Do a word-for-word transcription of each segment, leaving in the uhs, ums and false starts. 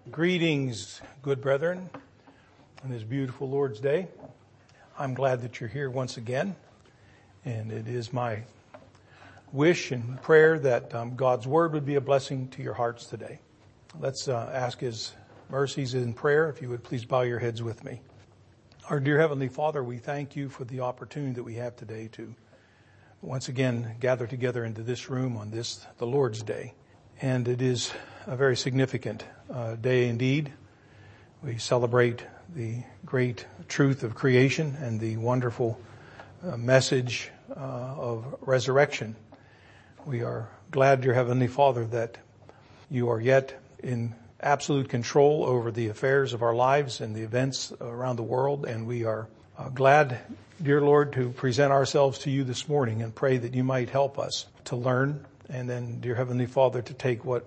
Greetings, good brethren, on this beautiful Lord's Day. I'm glad that you're here once again, and it is my wish and prayer that um, God's Word would be a blessing to your hearts today. Let's uh, ask His mercies in prayer. If you would please bow your heads with me. Our dear Heavenly Father, we thank you for the opportunity that we have today to once again gather together into this room on this, the Lord's Day. And it is a very significant uh, day indeed. We celebrate the great truth of creation and the wonderful uh, message uh, of resurrection. We are glad, dear Heavenly Father, that you are yet in absolute control over the affairs of our lives and the events around the world. And we are uh, glad, dear Lord, to present ourselves to you this morning and pray that you might help us to learn. And then, dear Heavenly Father, to take what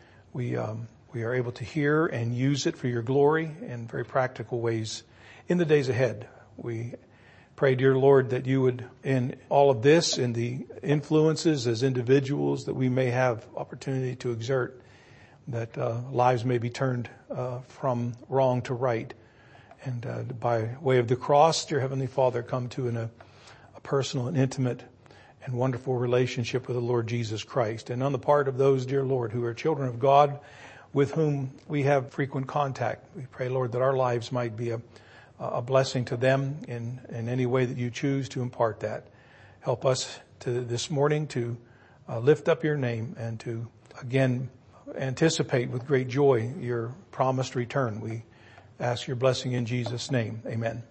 we um, we are able to hear and use it for your glory in very practical ways in the days ahead. We pray, dear Lord, that you would, in all of this, in the influences as individuals that we may have opportunity to exert, that uh, lives may be turned uh, from wrong to right. And uh, by way of the cross, dear Heavenly Father, come to an, a, a personal and intimate and wonderful relationship with the Lord Jesus Christ. And on the part of those, dear Lord, who are children of God, with whom we have frequent contact, we pray, Lord, that our lives might be a, a blessing to them in, in any way that you choose to impart that. Help us to this morning to uh, lift up your name and to, again, anticipate with great joy your promised return. We ask your blessing in Jesus' name. Amen.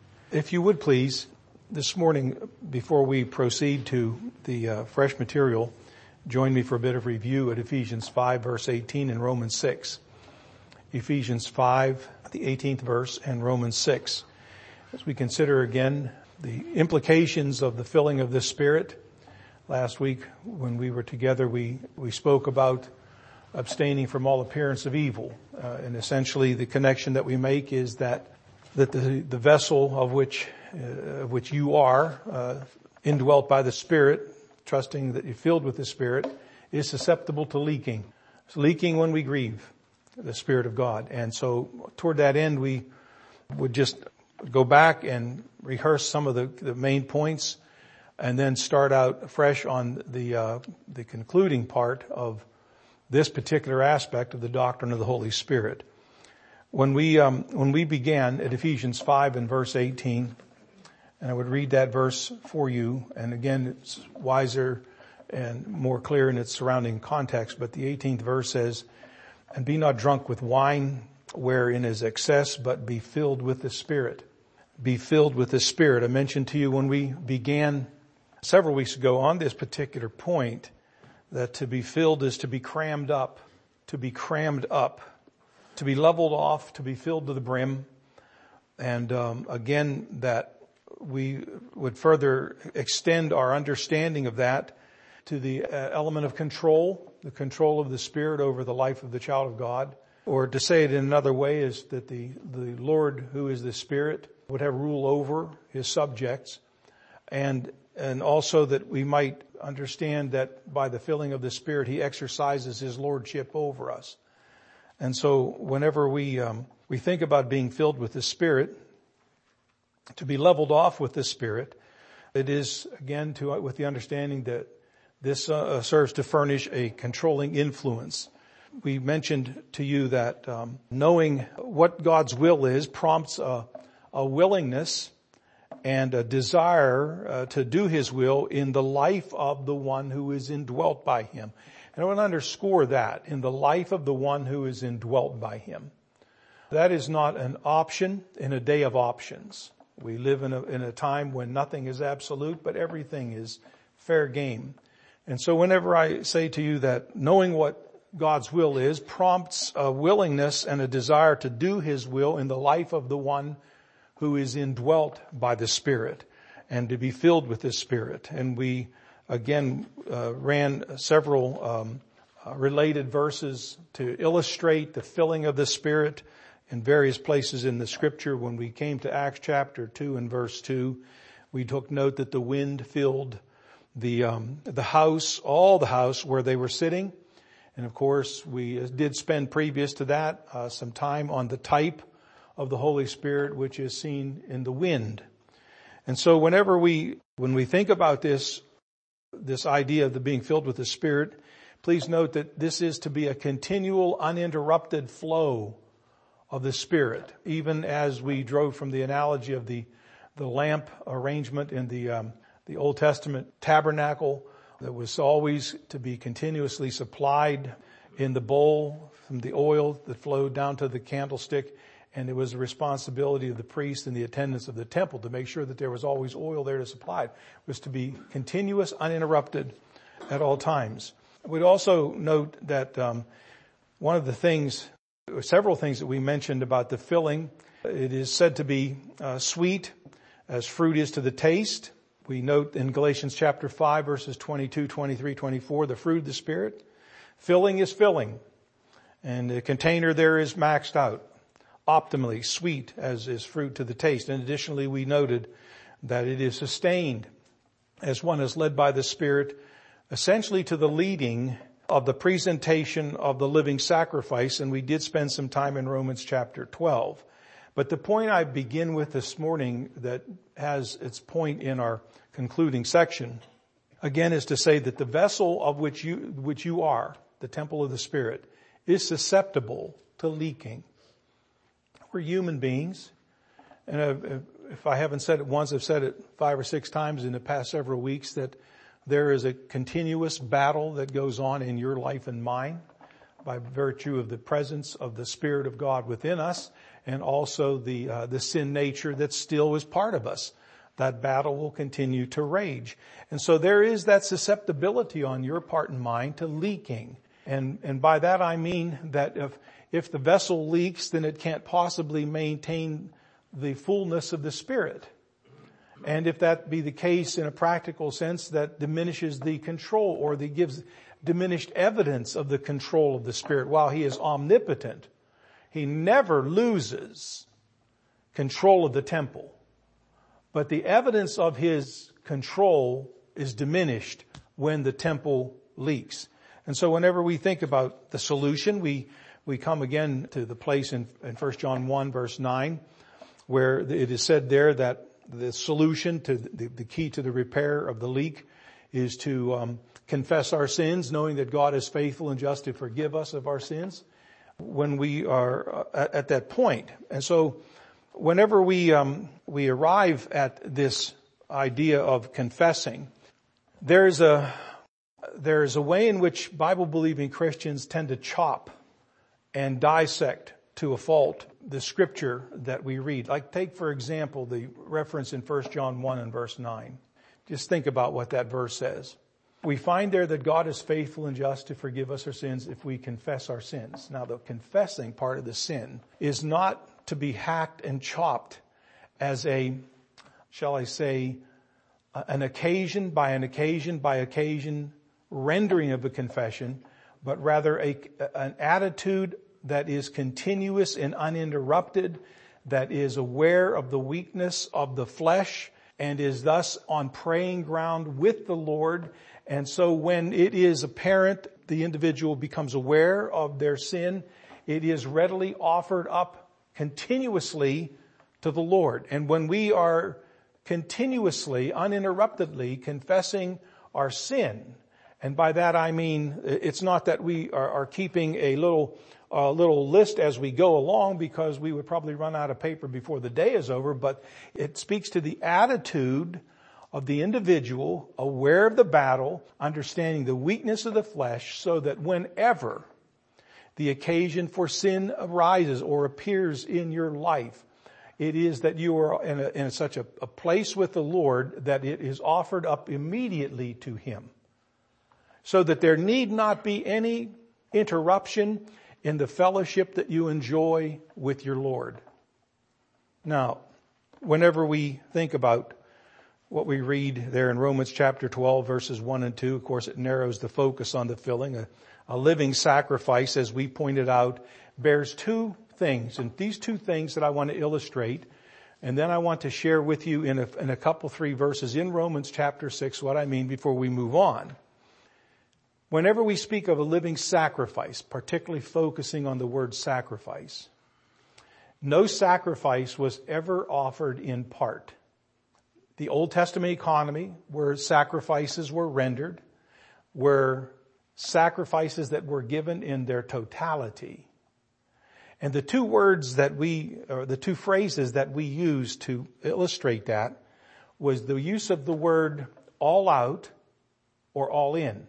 If you would please, this morning, before we proceed to the uh, fresh material, join me for a bit of review at Ephesians five, verse eighteen, and Romans six. Ephesians five, the eighteenth verse, and Romans six. As we consider again the implications of the filling of the Spirit. Last week, when we were together, we, we spoke about abstaining from all appearance of evil. Uh, and essentially, the connection that we make is that that the, the vessel of which uh, of which you are, uh, indwelt by the Spirit, trusting that you're filled with the Spirit, is susceptible to leaking. It's leaking when we grieve the Spirit of God. And so toward that end, we would just go back and rehearse some of the, the main points and then start out fresh on the uh, the concluding part of this particular aspect of the doctrine of the Holy Spirit. When we um, when we began at Ephesians five and verse eighteen, and I would read that verse for you, and again, it's wiser and more clear in its surrounding context, but the eighteenth verse says, "And be not drunk with wine, wherein is excess, but be filled with the Spirit." Be filled with the Spirit. I mentioned to you when we began several weeks ago on this particular point that to be filled is to be crammed up, to be crammed up, to be leveled off, to be filled to the brim. And um, again, that we would further extend our understanding of that to the uh, element of control, the control of the Spirit over the life of the child of God. Or to say it in another way is that the, the Lord, who is the Spirit, would have rule over his subjects. And, and also that we might understand that by the filling of the Spirit, he exercises his lordship over us. And so whenever we um, we think about being filled with the Spirit, to be leveled off with the Spirit, it is, again, to with the understanding that this uh, serves to furnish a controlling influence. We mentioned to you that um, knowing what God's will is prompts a, a willingness and a desire uh, to do his will in the life of the one who is indwelt by him. And I want to underscore that, in the life of the one who is indwelt by him. That is not an option in a day of options. We live in a, in a time when nothing is absolute, but everything is fair game. And so whenever I say to you that knowing what God's will is prompts a willingness and a desire to do his will in the life of the one who is indwelt by the Spirit and to be filled with the Spirit. And we again uh, ran several um, uh, related verses to illustrate the filling of the Spirit in various places in the Scripture. When we came to Acts chapter two and verse two, we took note that the wind filled the um, the house, all the house where they were sitting. And of course, we did spend previous to that uh, some time on the type of the Holy Spirit, which is seen in the wind. And so whenever we, when we think about this, this idea of the being filled with the Spirit, please note that this is to be a continual, uninterrupted flow of the Spirit. Even as we drove from the analogy of the, the lamp arrangement in the, um, the Old Testament tabernacle, that was always to be continuously supplied in the bowl from the oil that flowed down to the candlestick. And it was the responsibility of the priest and the attendants of the temple to make sure that there was always oil there to supply it. It was to be continuous, uninterrupted at all times. We'd also note that um, one of the things, several things that we mentioned about the filling, it is said to be uh, sweet as fruit is to the taste. We note in Galatians chapter five, verses twenty-two, twenty-three, twenty-four, the fruit of the Spirit. Filling is filling. And the container there is maxed out. Optimally sweet as is fruit to the taste. And additionally, we noted that it is sustained as one is led by the Spirit, essentially to the leading of the presentation of the living sacrifice. And we did spend some time in Romans chapter twelve. But the point I begin with this morning that has its point in our concluding section, again, is to say that the vessel of which you, which you are, the temple of the Spirit, is susceptible to leaking. We're human beings. And if I haven't said it once, I've said it five or six times in the past several weeks, that there is a continuous battle that goes on in your life and mine by virtue of the presence of the Spirit of God within us, and also the uh, the sin nature that still is part of us. That battle will continue to rage. And so there is that susceptibility on your part and mine to leaking. And and by that I mean that if if the vessel leaks, then it can't possibly maintain the fullness of the Spirit. And if that be the case in a practical sense, that diminishes the control, or that gives diminished evidence of the control of the Spirit. While He is omnipotent, He never loses control of the temple. But the evidence of His control is diminished when the temple leaks. And so whenever we think about the solution, we, we come again to the place in, in First John one verse nine, where it is said there that the solution to the, the key to the repair of the leak is to um, confess our sins, knowing that God is faithful and just to forgive us of our sins when we are at, at that point. And so whenever we um, we arrive at this idea of confessing, there's a there's a way in which Bible-believing Christians tend to chop and dissect to a fault the scripture that we read. Like take, for example, the reference in First John one and verse nine. Just think about what that verse says. We find there that God is faithful and just to forgive us our sins if we confess our sins. Now, the confessing part of the sin is not to be hacked and chopped as a, shall I say, an occasion by an occasion by occasion rendering of a confession, but rather a, an attitude that is continuous and uninterrupted, that is aware of the weakness of the flesh, and is thus on praying ground with the Lord. And so when it is apparent, the individual becomes aware of their sin, it is readily offered up continuously to the Lord. And when we are continuously, uninterruptedly confessing our sin, and by that I mean it's not that we are, are keeping a little a little list as we go along, because we would probably run out of paper before the day is over, but it speaks to the attitude of the individual, aware of the battle, understanding the weakness of the flesh, so that whenever the occasion for sin arises or appears in your life, it is that you are in, a, in such a, a place with the Lord that it is offered up immediately to Him, so that there need not be any interruption in the fellowship that you enjoy with your Lord. Now, whenever we think about what we read there in Romans chapter twelve, verses one and two, of course, it narrows the focus on the filling. A, a living sacrifice, as we pointed out, bears two things. And these two things that I want to illustrate, and then I want to share with you in a, in a couple, three verses in Romans chapter six what I mean before we move on. Whenever we speak of a living sacrifice, particularly focusing on the word sacrifice, no sacrifice was ever offered in part. The Old Testament economy, where sacrifices were rendered, were sacrifices that were given in their totality. And the two words that we, or the two phrases that we use to illustrate that was the use of the word all out or all in.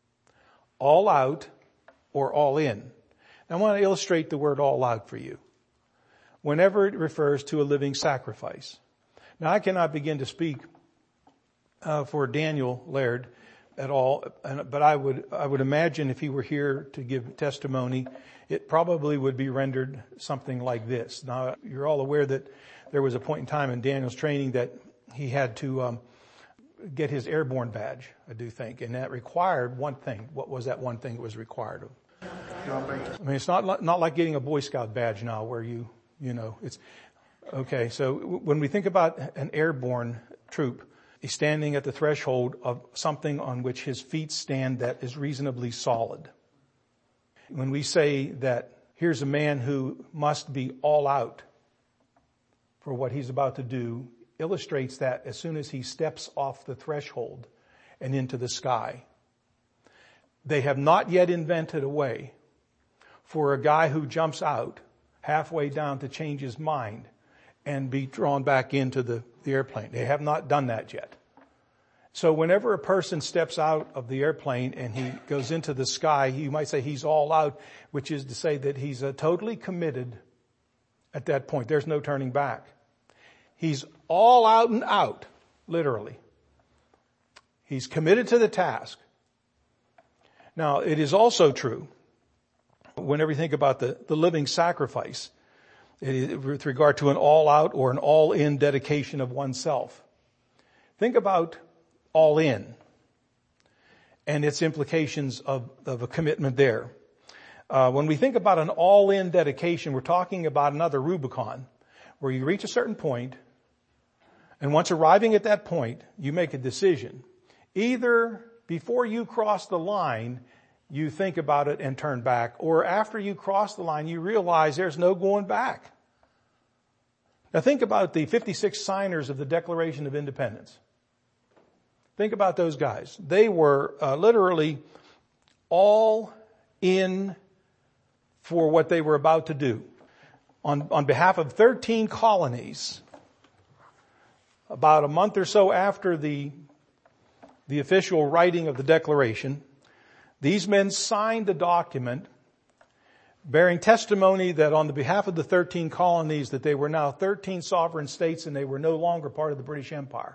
All out or all in. Now, I want to illustrate the word all out for you. Whenever it refers to a living sacrifice. Now, I cannot begin to speak uh, for Daniel Laird at all, but I would I would imagine if he were here to give testimony, it probably would be rendered something like this. Now, you're all aware that there was a point in time in Daniel's training that he had to um, get his airborne badge, I do think, and that required one thing. What was that one thing that was required of? I mean, it's not not like getting a Boy Scout badge now, where you you know it's okay. So when we think about an airborne troop, he's standing at the threshold of something on which his feet stand that is reasonably solid. When we say that here's a man who must be all out for what he's about to do, illustrates that as soon as he steps off the threshold and into the sky. They have not yet invented a way for a guy who jumps out halfway down to change his mind and be drawn back into the, the airplane. They have not done that yet. So whenever a person steps out of the airplane and he goes into the sky, you might say he's all out, which is to say that he's uh, totally committed at that point. There's no turning back. He's all out and out, literally. He's committed to the task. Now, it is also true, whenever you think about the, the living sacrifice, it, with regard to an all-out or an all-in dedication of oneself. Think about all in and its implications of, of a commitment there. Uh, when we think about an all-in dedication, we're talking about another Rubicon, where you reach a certain point, and once arriving at that point, you make a decision. Either before you cross the line, you think about it and turn back, or after you cross the line, you realize there's no going back. Now think about the fifty-six signers of the Declaration of Independence. Think about those guys. They were uh, literally all in for what they were about to do. On, on behalf of thirteen colonies, about a month or so after the, the official writing of the Declaration, these men signed a document bearing testimony that on the behalf of the thirteen colonies that they were now thirteen sovereign states and they were no longer part of the British Empire.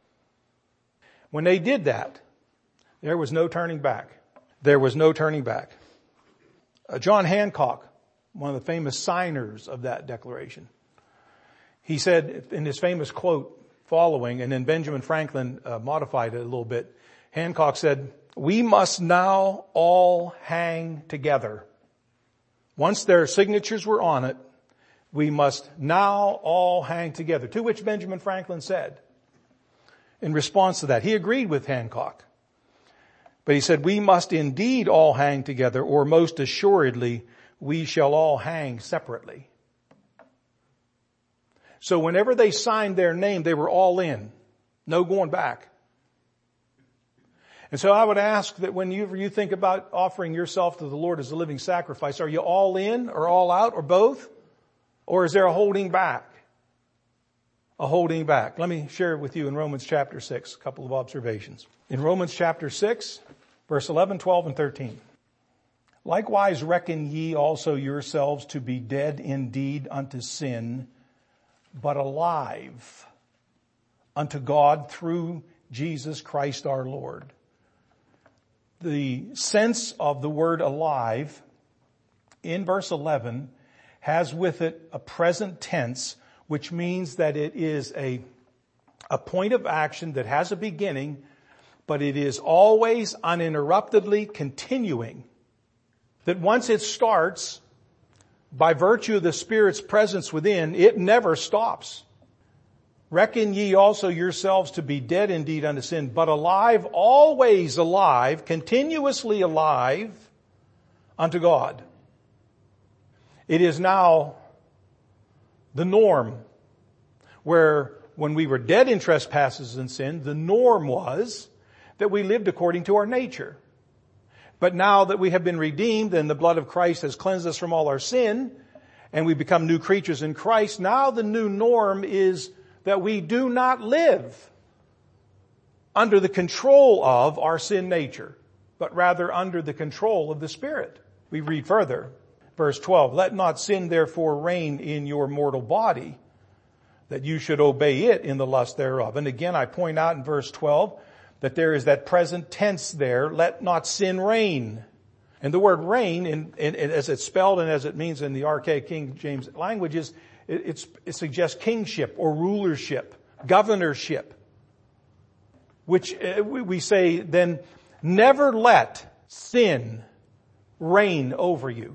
When they did that, there was no turning back. There was no turning back. Uh, John Hancock, one of the famous signers of that declaration, he said in his famous quote following, and then Benjamin Franklin uh, modified it a little bit, Hancock said, "We must now all hang together." Once their signatures were on it, we must now all hang together. To which Benjamin Franklin said, in response to that, he agreed with Hancock. But he said, "We must indeed all hang together, or most assuredly, we shall all hang separately." So whenever they signed their name, they were all in. No going back. And so I would ask that when you, you think about offering yourself to the Lord as a living sacrifice, are you all in or all out or both? Or is there a holding back? A holding back. Let me share with you in Romans chapter six, a couple of observations. In Romans chapter six, verse eleven, twelve, and thirteen. "Likewise reckon ye also yourselves to be dead indeed unto sin, but alive unto God through Jesus Christ our Lord." The sense of the word alive in verse eleven has with it a present tense, which means that it is a, a point of action that has a beginning, but it is always uninterruptedly continuing. That once it starts, by virtue of the Spirit's presence within, it never stops. reckon ye also yourselves to be dead indeed unto sin, but alive, always alive, continuously alive unto God. It is now the norm where when we were dead in trespasses and sin, the norm was that we lived according to our nature. But now that we have been redeemed and the blood of Christ has cleansed us from all our sin and we become new creatures in Christ, now the new norm is that we do not live under the control of our sin nature, but rather under the control of the Spirit. We read further, verse twelve, let not sin therefore reign in your mortal body, that you should obey it in the lust thereof. And again, I point out in verse twelve that there is that present tense there, let not sin reign. And the word reign, in, in, in, as it's spelled and as it means in the archaic King James languages, it, it's, it suggests kingship or rulership, governorship. Which uh, we, we say then, never let sin reign over you.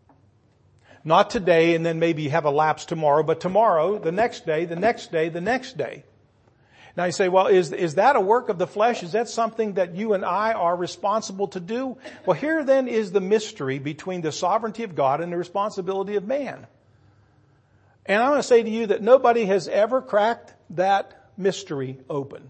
Not today and then maybe have a lapse tomorrow, but tomorrow, the next day, the next day, the next day. Now you say, well, is, is that a work of the flesh? Is that something that you and I are responsible to do? Well, here then is the mystery between the sovereignty of God and the responsibility of man. And I want to say to you that nobody has ever cracked that mystery open.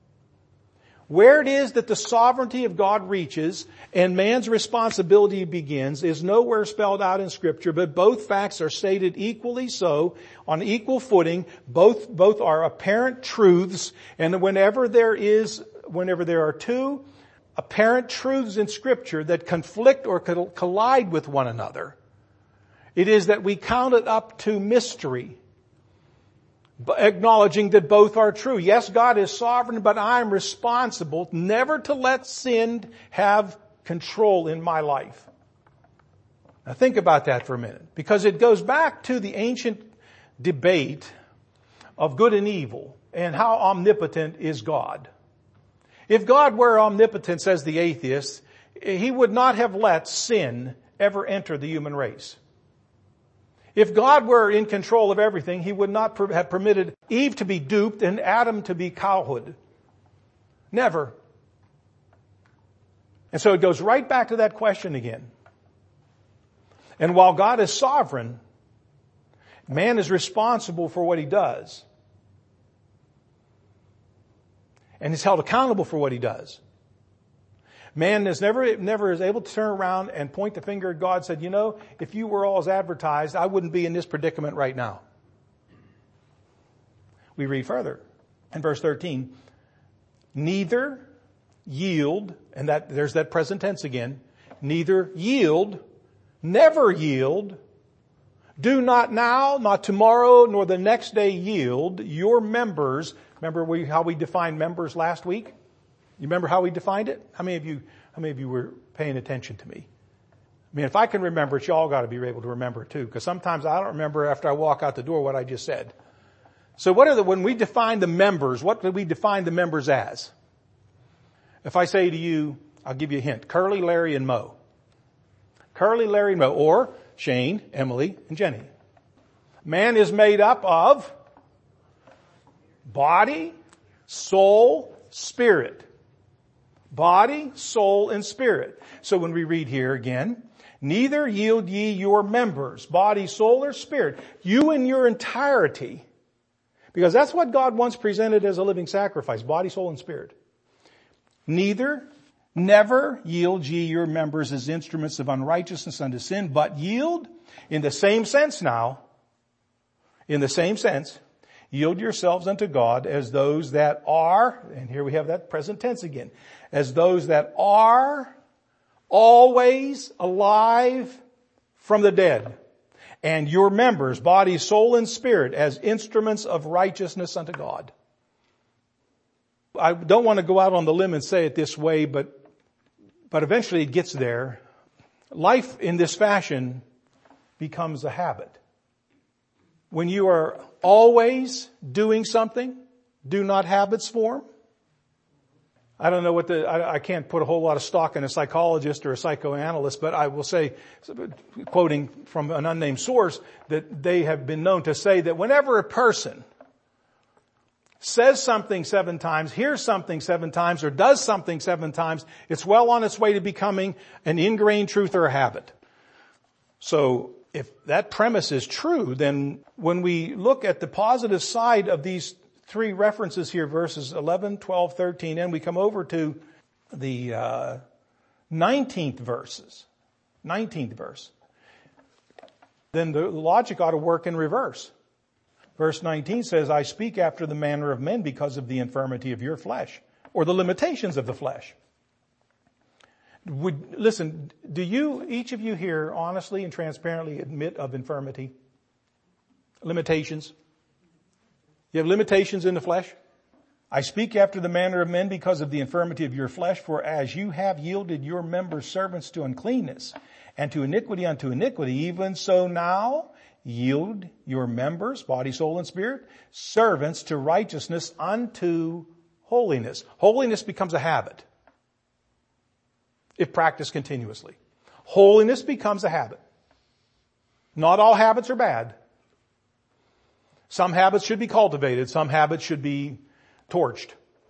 Where it is that the sovereignty of God reaches and man's responsibility begins is nowhere spelled out in Scripture, but both facts are stated equally so, on equal footing. Both, both are apparent truths, and whenever there is, whenever there are two apparent truths in Scripture that conflict or collide with one another, it is that we count it up to mystery, acknowledging that both are true. Yes, God is sovereign, but I am responsible never to let sin have control in my life. Now think about that for a minute, because it goes back to the ancient debate of good and evil and how omnipotent is God. If God were omnipotent, says the atheist, he would not have let sin ever enter the human race. If God were in control of everything, he would not have permitted Eve to be duped and Adam to be cowhood. Never. And so it goes right back to that question again. And while God is sovereign, man is responsible for what he does. And is held accountable for what he does. Man is never, never is able to turn around and point the finger at God and said, you know, if you were all as advertised, I wouldn't be in this predicament right now. We read further in verse thirteen, neither yield, and that there's that present tense again, neither yield, never yield, do not now, not tomorrow, nor the next day yield your members. Remember we, how we defined members last week? You remember how we defined it? How many of you, how many of you were paying attention to me? I mean, if I can remember it, y'all got to be able to remember it too, because sometimes I don't remember after I walk out the door what I just said. So what are the, when we define the members, what do we define the members as? If I say to you, I'll give you a hint, Curly, Larry, and Mo. Curly, Larry, and Mo, or Shane, Emily, and Jenny. Man is made up of body, soul, spirit. Body, soul, and spirit. So when we read here again, neither yield ye your members, body, soul, or spirit, you in your entirety, because that's what God wants presented as a living sacrifice, body, soul, and spirit. Neither, never yield ye your members as instruments of unrighteousness unto sin, but yield, in the same sense now, in the same sense, yield yourselves unto God as those that are, and here we have that present tense again, as those that are always alive from the dead, and your members, body, soul, and spirit, as instruments of righteousness unto God. I don't want to go out on the limb and say it this way, but, but eventually it gets there. Life in this fashion becomes a habit. When you are always doing something, do not habits form? I don't know what the, I, I can't put a whole lot of stock in a psychologist or a psychoanalyst, but I will say, quoting from an unnamed source, that they have been known to say that whenever a person says something seven times, hears something seven times, or does something seven times, it's well on its way to becoming an ingrained truth or a habit. So if that premise is true, then when we look at the positive side of these three references here, verses eleven, twelve, thirteen, and we come over to the uh, nineteenth verses, nineteenth verse, then the logic ought to work in reverse. Verse nineteen says, I speak after the manner of men because of the infirmity of your flesh, or the limitations of the flesh. Would, listen, do you, each of you here, honestly and transparently admit of infirmity? Limitations? You have limitations in the flesh? I speak after the manner of men because of the infirmity of your flesh, for as you have yielded your members servants to uncleanness, and to iniquity unto iniquity, even so now yield your members, body, soul, and spirit, servants to righteousness unto holiness. Holiness becomes a habit if practiced continuously. Holiness becomes a habit. Not all habits are bad. Some habits should be cultivated. Some habits should be torched.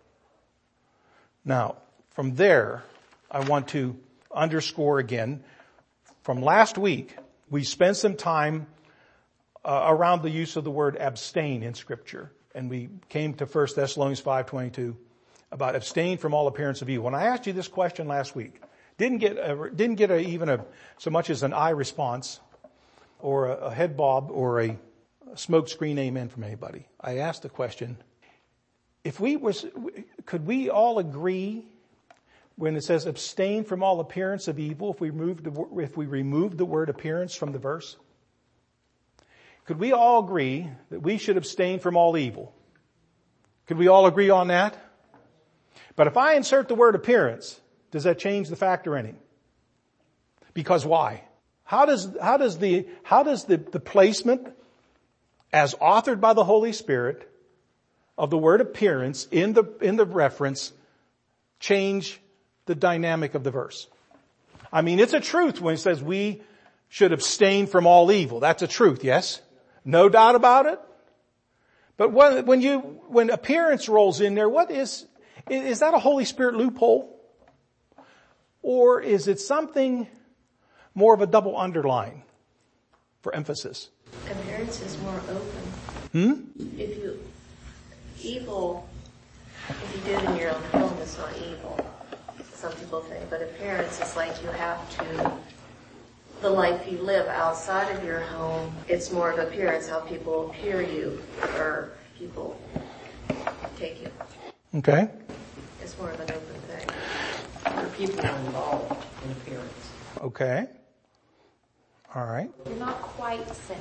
Now, from there, I want to underscore again, from last week, we spent some time uh, around the use of the word abstain in Scripture. And we came to First Thessalonians five twenty-two about abstain from all appearance of evil. When I asked you this question last week, didn't get a, didn't get a, even a, so much as an eye response or a, a head bob or a smoke screen amen from anybody. I asked the question, if we was, could we all agree when it says abstain from all appearance of evil, if we removed the, if we removed the word appearance from the verse? Could we all agree that we should abstain from all evil? Could we all agree on that? But if I insert the word appearance, does that change the factor any? Because why? How does, how does the, how does the, the placement as authored by the Holy Spirit of the word appearance in the, in the reference change the dynamic of the verse? I mean, it's a truth when it says we should abstain from all evil. That's a truth, yes? No doubt about it. But when, when you, when appearance rolls in there, what is, is that a Holy Spirit loophole? Or is it something more of a double underline for emphasis? Appearance is more open. Hmm? If you, evil, if you do it in your own home, it's not evil. Some people think, but appearance is like you have to, the life you live outside of your home, it's more of appearance, how people hear you or people take you. Okay. It's more of an open thing. There are people involved in appearance. Okay. All right. You're not quite sinning.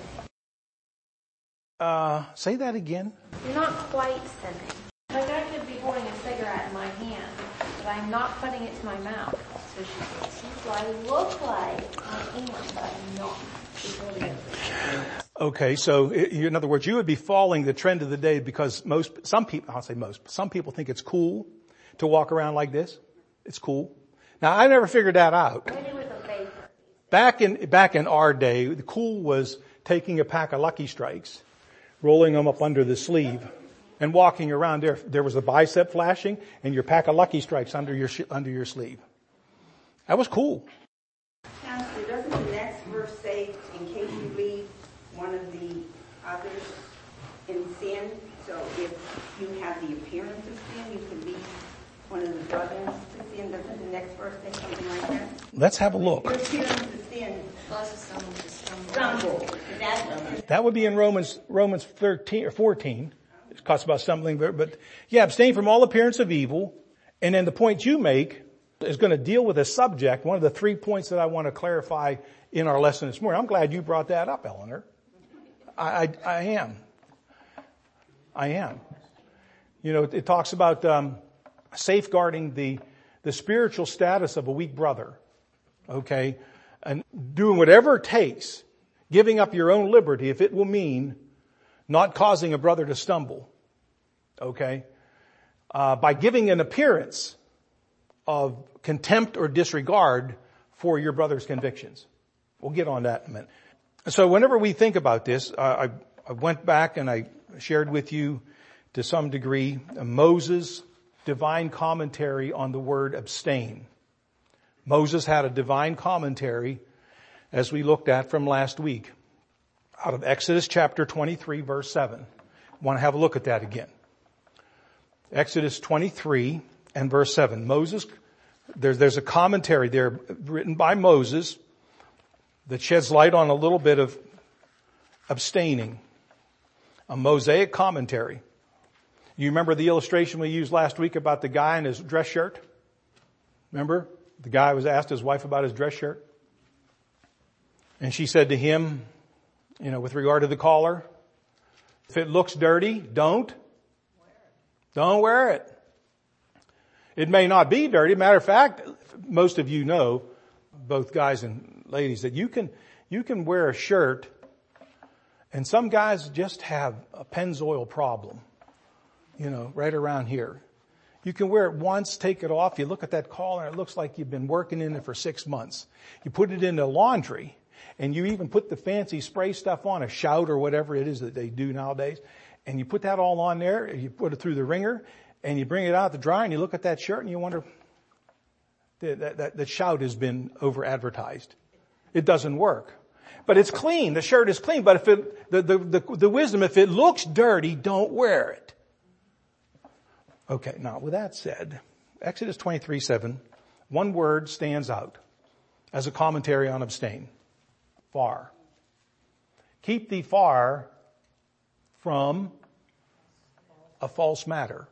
Uh, say that again. You're not quite sinning. Like I could be holding a cigarette in my hand, but I'm not putting it to my mouth. So she thinks, so I look like I am, but I'm not. She's holding it. Okay, so in other words, you would be following the trend of the day because most, some people, I'll say most, some people think it's cool to walk around like this. It's cool. Now, I never figured that out. What do you do with a vapor? Back in, back in our day, the cool was taking a pack of Lucky Strikes, rolling them up under the sleeve, and walking around there. There was a bicep flashing and your pack of Lucky Strikes under your, under your sleeve. That was cool. Pastor, doesn't the next verse say, in case you leave one of the others in sin? So if you have the appearance of sin, you can leave one of the brothers to sin. Doesn't the next verse say something like that? Let's have a look. Your appearance of sin Causes someone to stumble. stumble. That, That would be in Romans, Romans thirteen or fourteen. It talks about stumbling, but, but yeah, abstain from all appearance of evil. And then the point you make is going to deal with a subject, one of the three points that I want to clarify in our lesson this morning. I'm glad you brought that up, Eleanor. I, I, I am. I am. You know, it, it talks about um, safeguarding the the spiritual status of a weak brother. Okay? And doing whatever it takes, giving up your own liberty if it will mean not causing a brother to stumble. Okay? Uh, by giving an appearance of contempt or disregard for your brother's convictions. We'll get on that in a minute. So whenever we think about this, uh, I, I went back and I shared with you to some degree, Moses' divine commentary on the word abstain. Moses had a divine commentary, as we looked at from last week, out of Exodus chapter twenty-three, verse seven. I want to have a look at that again. Exodus twenty-three and verse seven. Moses, there's, there's a commentary there written by Moses that sheds light on a little bit of abstaining. A Mosaic commentary. You remember the illustration we used last week about the guy in his dress shirt? Remember? The guy was asked his wife about his dress shirt. And she said to him, you know, with regard to the collar, if it looks dirty, don't. Don't wear it. It may not be dirty. Matter of fact, most of you know, both guys and ladies, that you can, you can wear a shirt, and some guys just have a Pennzoil problem, you know, right around here. You can wear it once, take it off, you look at that collar, and it looks like you've been working in it for six months. You put it in the laundry, and you even put the fancy spray stuff on, a Shout or whatever it is that they do nowadays, and you put that all on there, and you put it through the wringer, and you bring it out to dry, and you look at that shirt, and you wonder, that, that, that, that Shout has been over-advertised. It doesn't work. But it's clean. The shirt is clean. But if it, the, the, the, the wisdom, if it looks dirty, don't wear it. Okay, now with that said, Exodus twenty-three seven, one word stands out as a commentary on abstain. Far. Keep thee far from a false matter.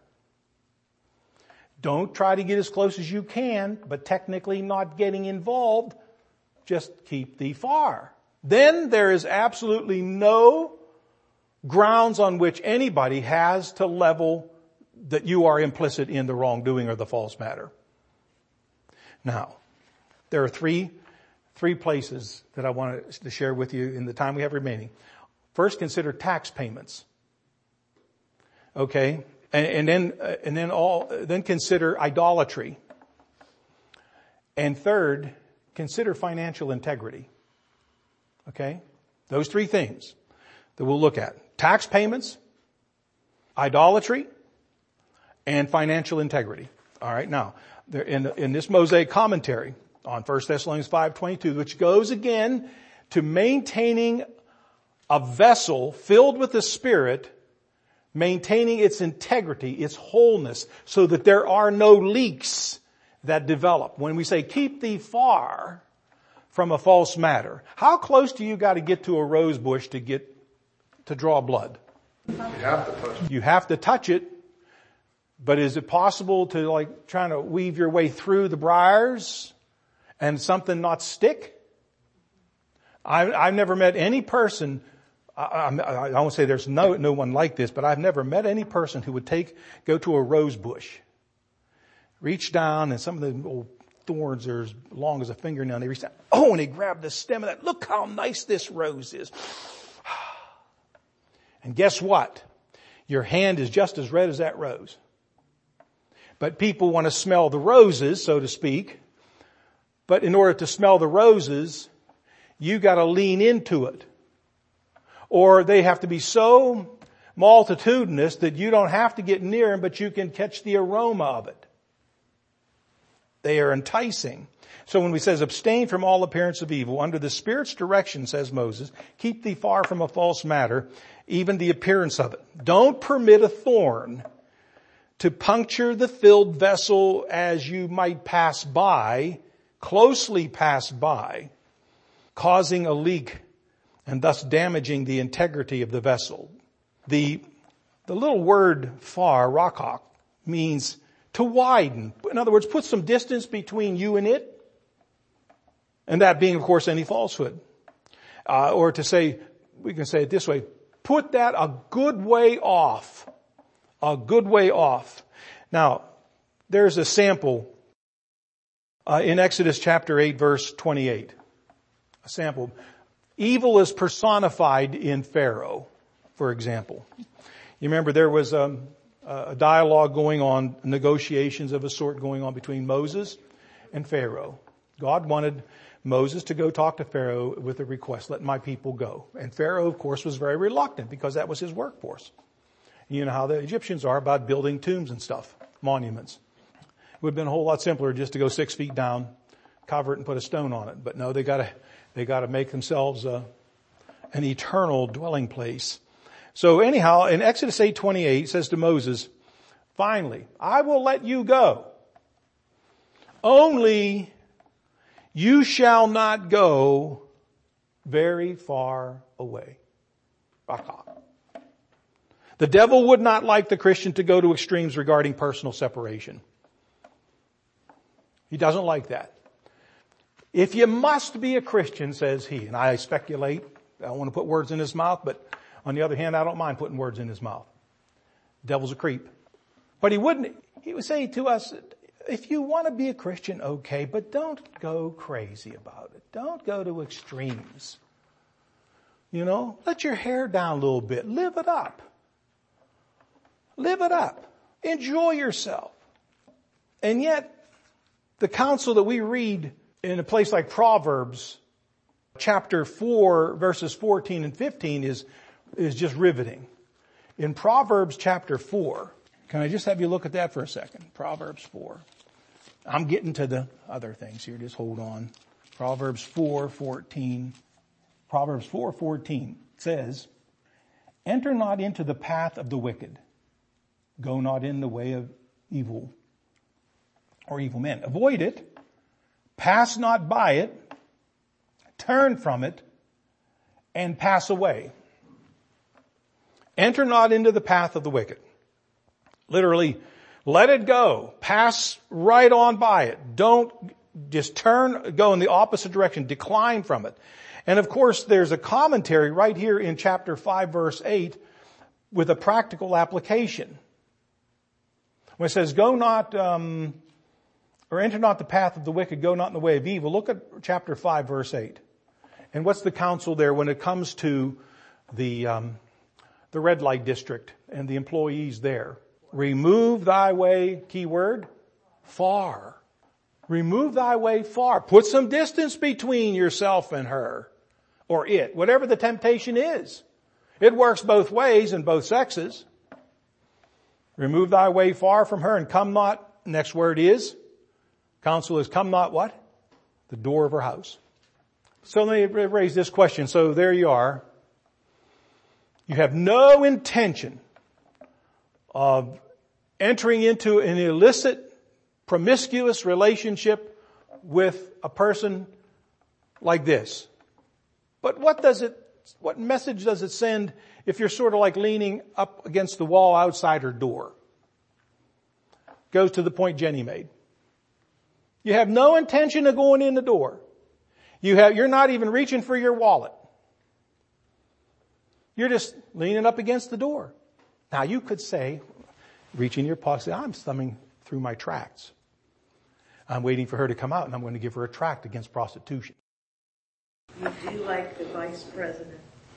Don't try to get as close as you can, but technically not getting involved. Just keep thee far. Then there is absolutely no grounds on which anybody has to level that you are implicit in the wrongdoing or the false matter. Now, there are three, three places that I want to share with you in the time we have remaining. First, consider tax payments. Okay? And, and then, uh, and then all, then consider idolatry. And third, consider financial integrity. Okay? Those three things that we'll look at. Tax payments, idolatry, and financial integrity. All right. Now, there, in, in this Mosaic commentary on First Thessalonians five twenty-two, which goes again to maintaining a vessel filled with the Spirit, maintaining its integrity, its wholeness, so that there are no leaks that develop. When we say keep thee far from a false matter, how close do you got to get to a rose bush to get to draw blood? You have to touch it. You have to touch it. But is it possible to, like, trying to weave your way through the briars and something not stick? I, I've never met any person, I, I, I won't say there's no, no one like this, but I've never met any person who would take, go to a rose bush, reach down, and some of the old thorns are as long as a fingernail, and they reach down, oh, and they grab the stem of that. Look how nice this rose is. And guess what? Your hand is just as red as that rose. But people want to smell the roses, so to speak. But in order to smell the roses, you got to lean into it. Or they have to be so multitudinous that you don't have to get near them, but you can catch the aroma of it. They are enticing. So when we says abstain from all appearance of evil, under the Spirit's direction, says Moses, keep thee far from a false matter, even the appearance of it. Don't permit a thorn to puncture the filled vessel as you might pass by, closely pass by, causing a leak and thus damaging the integrity of the vessel. The, the little word far, rakak, means to widen. In other words, put some distance between you and it. And that being, of course, any falsehood. Uh, or to say, we can say it this way, put that a good way off. A good way off. Now, there's a sample uh, in Exodus chapter eight, verse twenty-eight. A sample. Evil is personified in Pharaoh, for example. You remember there was um, a dialogue going on, negotiations of a sort going on between Moses and Pharaoh. God wanted Moses to go talk to Pharaoh with a request, let my people go. And Pharaoh, of course, was very reluctant because that was his workforce. You know how the Egyptians are about building tombs and stuff, monuments. It would have been a whole lot simpler just to go six feet down, cover it and put a stone on it. But no, they gotta, they gotta make themselves a, an eternal dwelling place. So anyhow, in Exodus eight twenty-eight, it says to Moses, finally, I will let you go. Only you shall not go very far away. The devil would not like the Christian to go to extremes regarding personal separation. He doesn't like that. If you must be a Christian, says he, and I speculate, I don't want to put words in his mouth, but on the other hand, I don't mind putting words in his mouth. The devil's a creep. But he wouldn't, he would say to us, if you want to be a Christian, okay, but don't go crazy about it. Don't go to extremes. You know, let your hair down a little bit. Live it up. Live it up. Enjoy yourself. And yet, the counsel that we read in a place like Proverbs, chapter four, verses fourteen and fifteen is, is just riveting. In Proverbs chapter four, can I just have you look at that for a second? Proverbs four. I'm getting to the other things here. Just hold on. Proverbs four fourteen. Proverbs four fourteen says, enter not into the path of the wicked. Go not in the way of evil or evil men. Avoid it. Pass not by it. Turn from it and pass away. Enter not into the path of the wicked. Literally, let it go. Pass right on by it. Don't just turn, go in the opposite direction. Decline from it. And of course, there's a commentary right here in chapter five, verse eight, with a practical application. When it says, go not, um, or enter not the path of the wicked, go not in the way of evil. Look at chapter five, verse eight. And what's the counsel there when it comes to the, um, the red light district and the employees there? Remove thy way, key word, far. Remove thy way far. Put some distance between yourself and her or it, whatever the temptation is. It works both ways in both sexes. Remove thy way far from her and come not, next word is, counsel is come not what? The door of her house. So let me raise this question. So there you are. You have no intention of entering into an illicit, promiscuous relationship with a person like this. But what does it, what message does it send if you're sort of like leaning up against the wall outside her door? Goes to the point Jenny made. You have no intention of going in the door. You have, you're not even reaching for your wallet. You're just leaning up against the door. Now you could say, reach in your pocket, say, I'm thumbing through my tracts. I'm waiting for her to come out and I'm going to give her a tract against prostitution. You do like the vice president.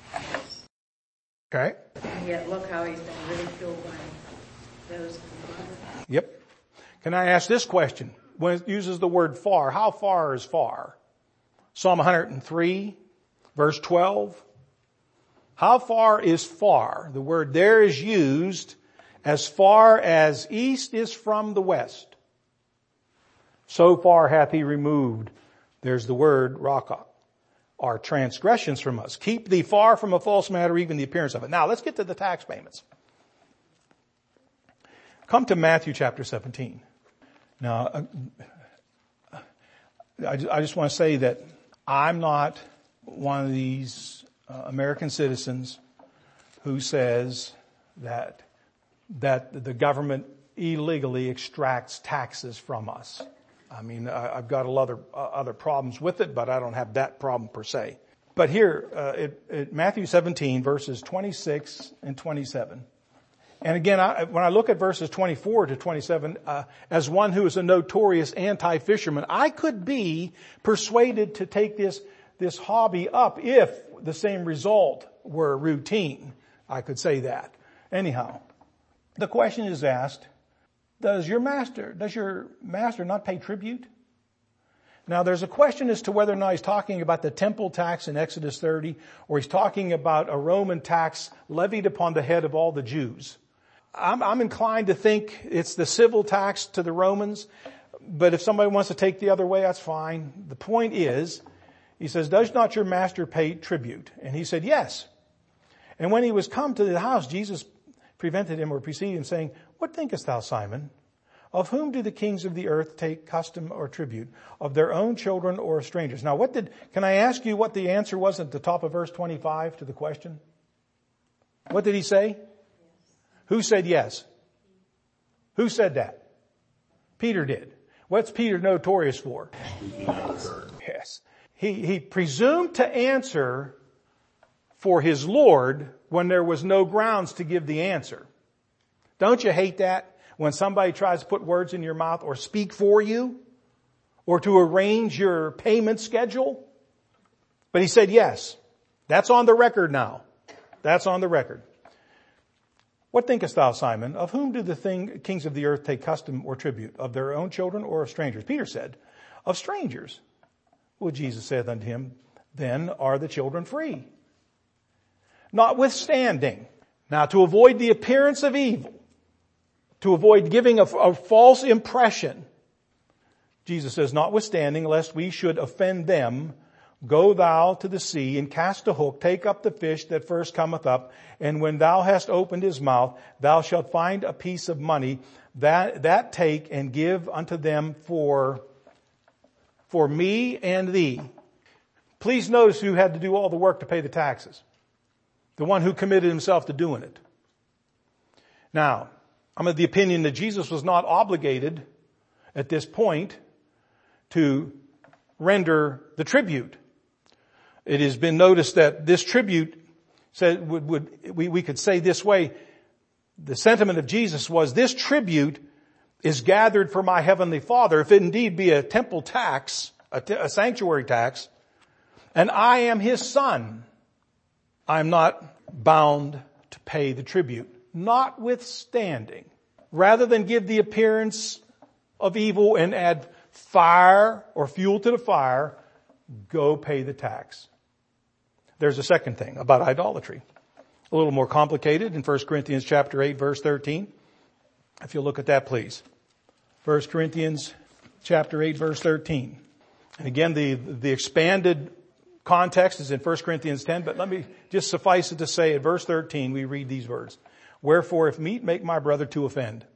Okay. And yet look how he's been ridiculed by those. Yep. Can I ask this question? When it uses the word far, how far is far? Psalm one hundred three, verse twelve. How far is far? The word there is used as far as east is from the west. So far hath he removed, there's the word rakah, our transgressions from us. Keep thee far from a false matter, even the appearance of it. Now let's get to the tax payments. Come to Matthew chapter seventeen. Now, uh, I, I just want to say that I'm not one of these uh, American citizens who says that that the government illegally extracts taxes from us. I mean, I, I've got a lot of uh, other problems with it, but I don't have that problem per se. But here, uh, it, it, Matthew seventeen, verses twenty-six and twenty-seven. And again, I, when I look at verses twenty-four to twenty-seven, uh, as one who is a notorious anti-fisherman, I could be persuaded to take this, this hobby up if the same result were routine. I could say that. Anyhow, the question is asked, does your master, does your master not pay tribute? Now there's a question as to whether or not he's talking about the temple tax in Exodus thirty, or he's talking about a Roman tax levied upon the head of all the Jews. I'm, I'm inclined to think it's the civil tax to the Romans, but if somebody wants to take the other way, that's fine. The point is, he says, does not your master pay tribute? And he said, yes. And when he was come to the house, Jesus prevented him or preceded him, saying, what thinkest thou, Simon? Of whom do the kings of the earth take custom or tribute? Of their own children or strangers? Now what did, can I ask you what the answer was at the top of verse twenty-five to the question? What did he say? Who said yes? Who said that? Peter did. What's Peter notorious for? Yes. He, he presumed to answer for his Lord when there was no grounds to give the answer. Don't you hate that? When somebody tries to put words in your mouth or speak for you or to arrange your payment schedule. But he said yes. That's on the record now. That's on the record. What thinkest thou, Simon? Of whom do the thing, kings of the earth take custom or tribute? Of their own children or of strangers? Peter said, of strangers. Well, Jesus said unto him, then are the children free. Notwithstanding, now to avoid the appearance of evil, to avoid giving a, a false impression, Jesus says, notwithstanding, lest we should offend them, go thou to the sea and cast a hook, take up the fish that first cometh up, and when thou hast opened his mouth, thou shalt find a piece of money, that, that take and give unto them for, for me and thee. Please notice who had to do all the work to pay the taxes. The one who committed himself to doing it. Now, I'm of the opinion that Jesus was not obligated at this point to render the tribute. It has been noticed that this tribute said, would, would, we, we could say this way, the sentiment of Jesus was, this tribute is gathered for my heavenly Father, if it indeed be a temple tax, a, t- a sanctuary tax, and I am his son, I'm not bound to pay the tribute. Notwithstanding, rather than give the appearance of evil and add fire or fuel to the fire, go pay the tax. There's a second thing about idolatry. A little more complicated in First Corinthians chapter eight, verse thirteen. If you'll look at that, please. First Corinthians chapter eight, verse thirteen. And again, the, the expanded context is in First Corinthians ten, but let me just suffice it to say at verse thirteen, we read these words. Wherefore, if meat make my brother to offend,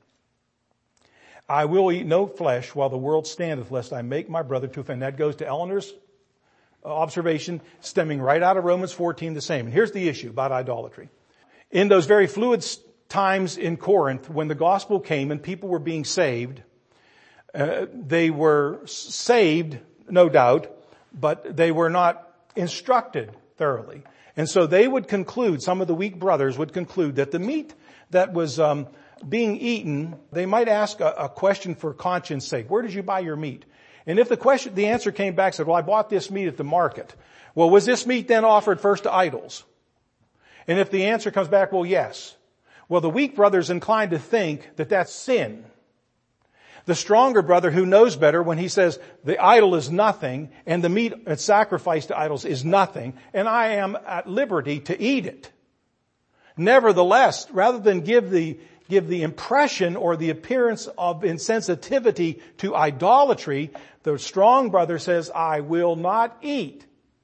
I will eat no flesh while the world standeth, lest I make my brother to offend. That goes to Eleanor's observation, stemming right out of Romans fourteen, the same. And here's the issue about idolatry. In those very fluid times in Corinth, when the gospel came and people were being saved, uh, they were saved, no doubt, but they were not instructed thoroughly. And so they would conclude, some of the weak brothers would conclude that the meat that was um, being eaten, they might ask a, a question for conscience sake. Where did you buy your meat? And if the question, the answer came back, said, well, I bought this meat at the market. Well, was this meat then offered first to idols? And if the answer comes back, well, yes. Well, the weak brother is inclined to think that that's sin. The stronger brother who knows better, when he says the idol is nothing and the meat and sacrifice to idols is nothing, and I am at liberty to eat it. Nevertheless, rather than give the give the impression or the appearance of insensitivity to idolatry, the strong brother says, I will not eat,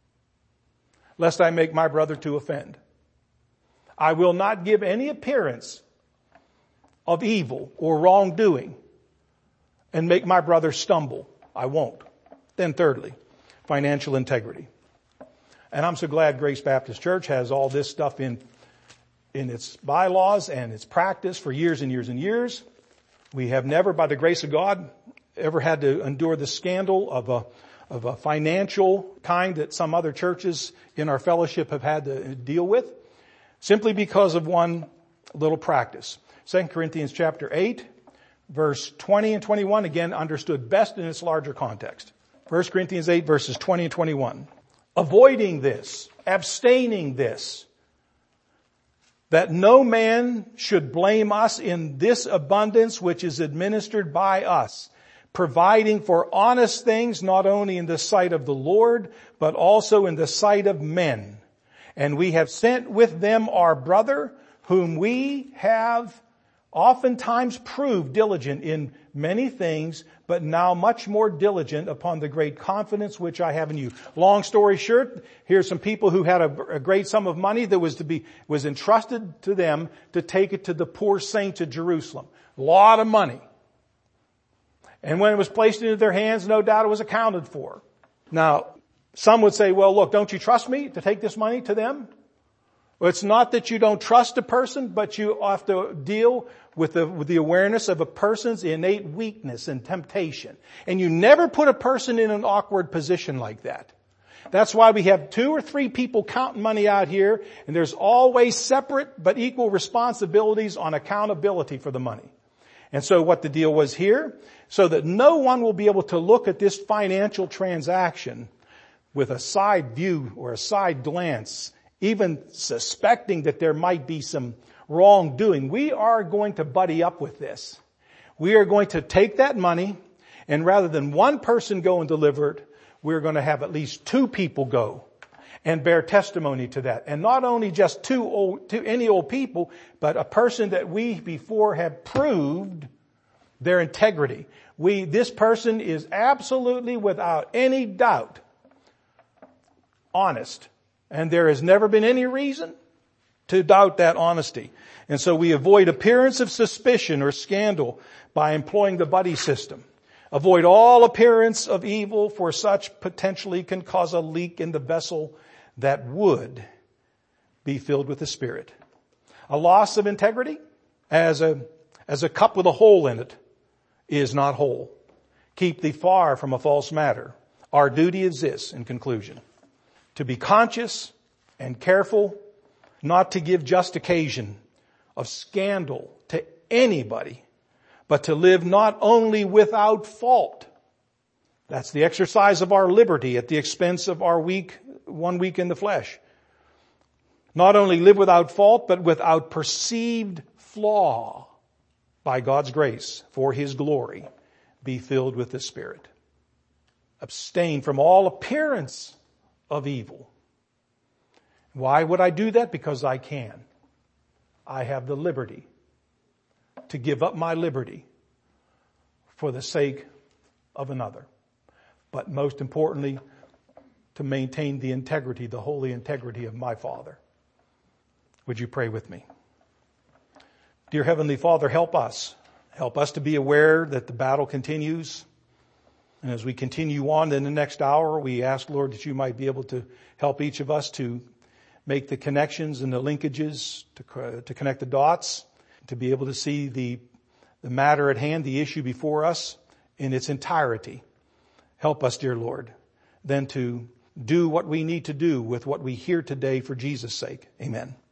lest I make my brother to offend. I will not give any appearance of evil or wrongdoing and make my brother stumble. I won't. Then thirdly, financial integrity. And I'm so glad Grace Baptist Church has all this stuff in, in its bylaws and its practice for years and years and years. We have never, by the grace of God, ever had to endure the scandal of a, of a financial kind that some other churches in our fellowship have had to deal with, simply because of one little practice. Second Corinthians chapter eight, verse twenty and twenty-one, again understood best in its larger context. First Corinthians eight, verses twenty and twenty-one. Avoiding this, abstaining this, that no man should blame us in this abundance which is administered by us, providing for honest things not only in the sight of the Lord, but also in the sight of men. And we have sent with them our brother, whom we have oftentimes prove diligent in many things, but now much more diligent upon the great confidence which I have in you. Long story short, here's some people who had a, a great sum of money that was to be, was entrusted to them to take it to the poor saints of Jerusalem. A lot of money. And when it was placed into their hands, no doubt it was accounted for. Now, some would say, well, look, don't you trust me to take this money to them? Well, it's not that you don't trust a person, but you have to deal with the, with the awareness of a person's innate weakness and temptation. And you never put a person in an awkward position like that. That's why we have two or three people counting money out here, and there's always separate but equal responsibilities on accountability for the money. And so what the deal was here, so that no one will be able to look at this financial transaction with a side view or a side glance, even suspecting that there might be some wrongdoing. We are going to buddy up with this. We are going to take that money, and rather than one person go and deliver it, we're going to have at least two people go and bear testimony to that. And not only just two old, two, any old people, but a person that we before have proved their integrity. We, this person is absolutely without any doubt honest. And there has never been any reason to doubt that honesty. And so we avoid appearance of suspicion or scandal by employing the buddy system. Avoid all appearance of evil, for such potentially can cause a leak in the vessel that would be filled with the Spirit. A loss of integrity as a, as a cup with a hole in it is not whole. Keep thee far from a false matter. Our duty is this, in conclusion: to be conscious and careful not to give just occasion of scandal to anybody, but to live not only without fault. That's the exercise of our liberty at the expense of our week, one week in the flesh. Not only live without fault, but without perceived flaw. By God's grace, for His glory, be filled with the Spirit. Abstain from all appearance of evil. Why would I do that? Because I can. I have the liberty to give up my liberty for the sake of another. But most importantly, to maintain the integrity, the holy integrity of my Father. Would you pray with me? Dear Heavenly Father, help us. Help us to be aware that the battle continues. And as we continue on in the next hour, we ask, Lord, that you might be able to help each of us to make the connections and the linkages, to, to connect the dots, to be able to see the, the matter at hand, the issue before us in its entirety. Help us, dear Lord, then to do what we need to do with what we hear today for Jesus' sake. Amen.